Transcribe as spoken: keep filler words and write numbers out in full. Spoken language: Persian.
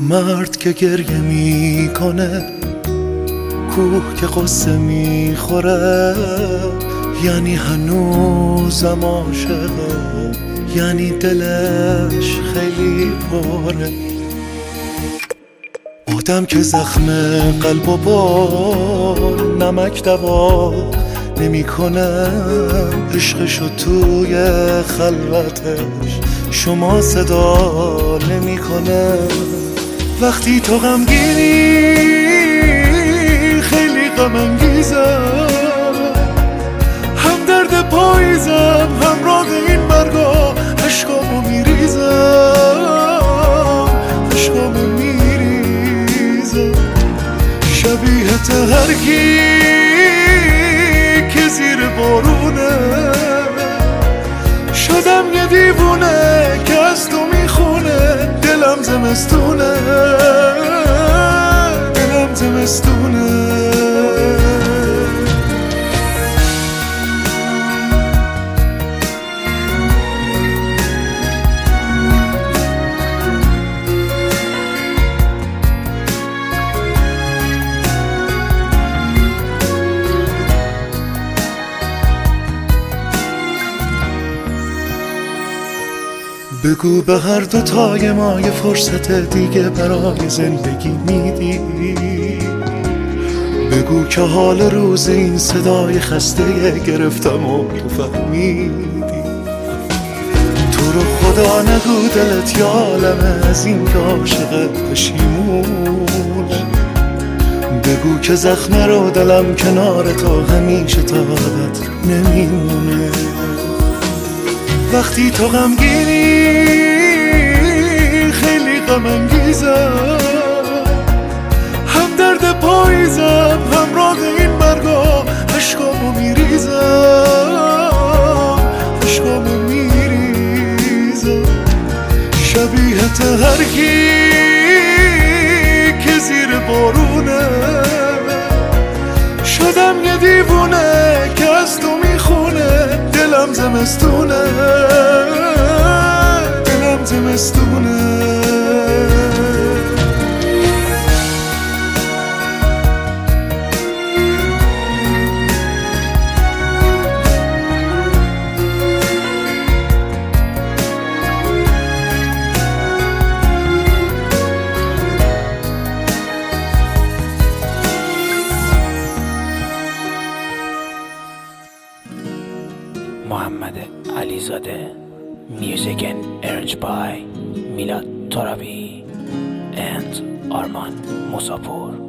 مرد که گریه میکنه، کوه که قصه میخوره، یعنی هنوزم عاشقه، یعنی دلش خیلی پره. آدم که زخم قلب و با نمک دوا نمیکنه، عشقشو توی خلوتش شما صدا نمیکنه. وقتی تو غمگینی خیلی غم انگیزم، هم درد پاییزم همراه این مرگا، عشقامو میریزم، عشقامو میریزم. شبیه هر کی که زیر بارونه، شدم یه دیوونه که از تو میخونه. دلم زمستونه، دلم زمستونه. بگو به هر دوتای ما یه فرصت دیگه برای زندگی میدی. بگو که حال روز این صدای خسته گرفتم و تو فهمیدی. تو رو خدا نگو دلت یا عالمه از این که عاشق پشیمون. بگو که زخم رو دلم کنار تو همیشه تا ابد نمیمونه. وقتی تو غمگینی خیلی غم انگیزم، هم درد پاییزم همراه این مرگا، عشقامو میریزم، عشقامو میریزم. شبیه هر کی که زیر بارونه، شدم یه دیوونه که از تو میخونه. دلم زمستونه، دلم زمستونه. محمد علیزاده. Music and arranged by Milad Torabi and Arman Musapur.